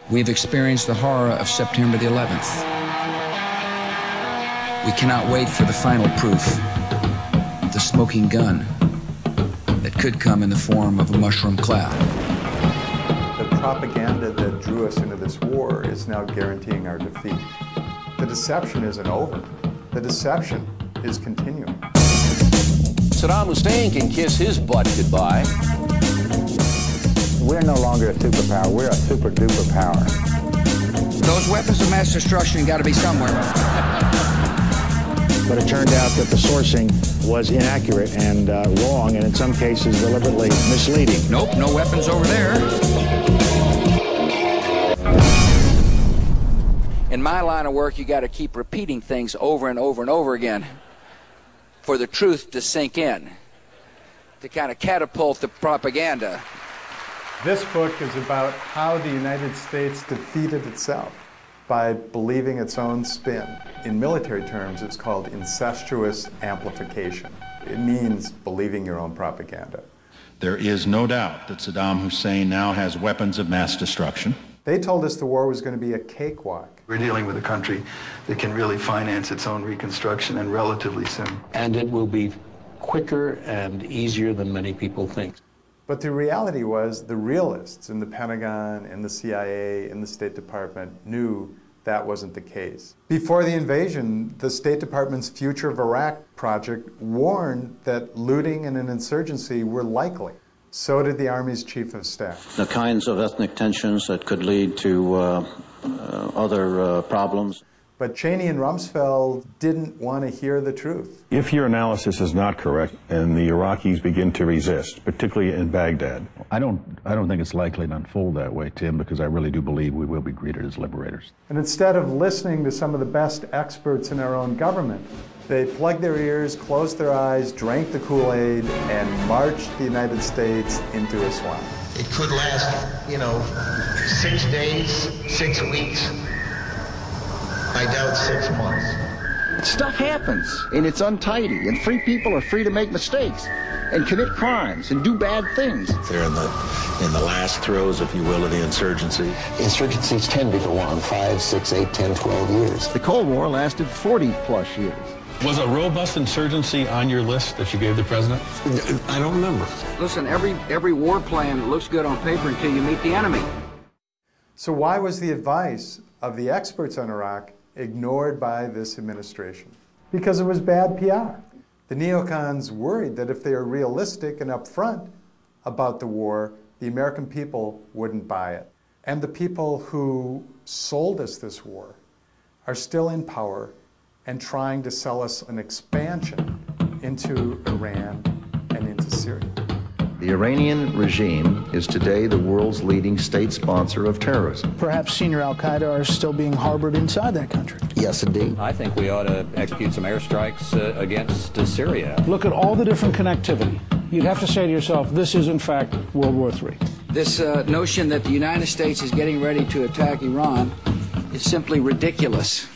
We've experienced the horror of September the 11th. We cannot wait for the final proof, the smoking gun that could come in the form of a mushroom cloud. The propaganda that drew us into this war is now guaranteeing our defeat. The deception isn't over. The deception is continuing. Saddam Hussein can kiss his butt goodbye. We're no longer a superpower. We're a super-duper power. Those weapons of mass destruction got to be somewhere. But it turned out that the sourcing was inaccurate and wrong, and in some cases deliberately misleading. Nope, no weapons over there. In my line of work, you got to keep repeating things over and over and over again for the truth to sink in, to kind of catapult the propaganda. This book is about how the United States defeated itself by believing its own spin. In military terms, it's called incestuous amplification. It means believing your own propaganda. There is no doubt that Saddam Hussein now has weapons of mass destruction. They told us the war was going to be a cakewalk. We're dealing with a country that can really finance its own reconstruction, and relatively soon. And it will be quicker and easier than many people think. But the reality was the realists in the Pentagon, in the CIA, in the State Department knew that wasn't the case. Before the invasion, the State Department's Future of Iraq project warned that looting and an insurgency were likely. So did the Army's Chief of Staff. The kinds of ethnic tensions that could lead to other problems. But Cheney and Rumsfeld didn't want to hear the truth. If your analysis is not correct and the Iraqis begin to resist, particularly in Baghdad. I don't think it's likely to unfold that way, Tim, because I really do believe we will be greeted as liberators. And instead of listening to some of the best experts in our own government, they plugged their ears, closed their eyes, drank the Kool-Aid, and marched the United States into Islam. It could last, 6 days, 6 weeks. I doubt 6 months. Stuff happens, and it's untidy, and free people are free to make mistakes and commit crimes and do bad things. They're in the last throes, if you will, of the insurgency. Insurgencies tend to go on 5, 6, 8, 10, 12 years. The Cold War lasted 40-plus years. Was a robust insurgency on your list that you gave the president? I don't remember. Listen, every war plan looks good on paper until you meet the enemy. So why was the advice of the experts on Iraq ignored by this administration? Because it was bad PR. The neocons worried that if they are realistic and upfront about the war, the American people wouldn't buy it. And the people who sold us this war are still in power and trying to sell us an expansion into Iran and into Syria. The Iranian regime is today the world's leading state sponsor of terrorism. Perhaps senior al-Qaeda are still being harbored inside that country. Yes, indeed. I think we ought to execute some airstrikes against Syria. Look at all the different connectivity. You'd have to say to yourself, this is in fact World War III. This notion that the United States is getting ready to attack Iran is simply ridiculous.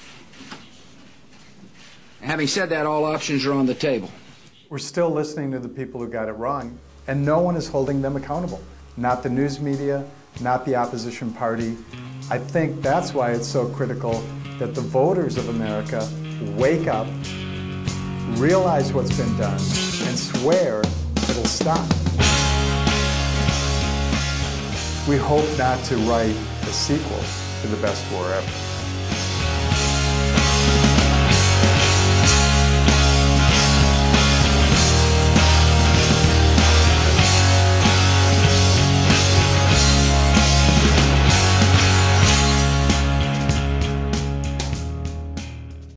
Having said that, all options are on the table. We're still listening to the people who got it wrong, and no one is holding them accountable. Not the news media, not the opposition party. I think that's why it's so critical that the voters of America wake up, realize what's been done, and swear it'll stop. We hope not to write a sequel to the best war ever.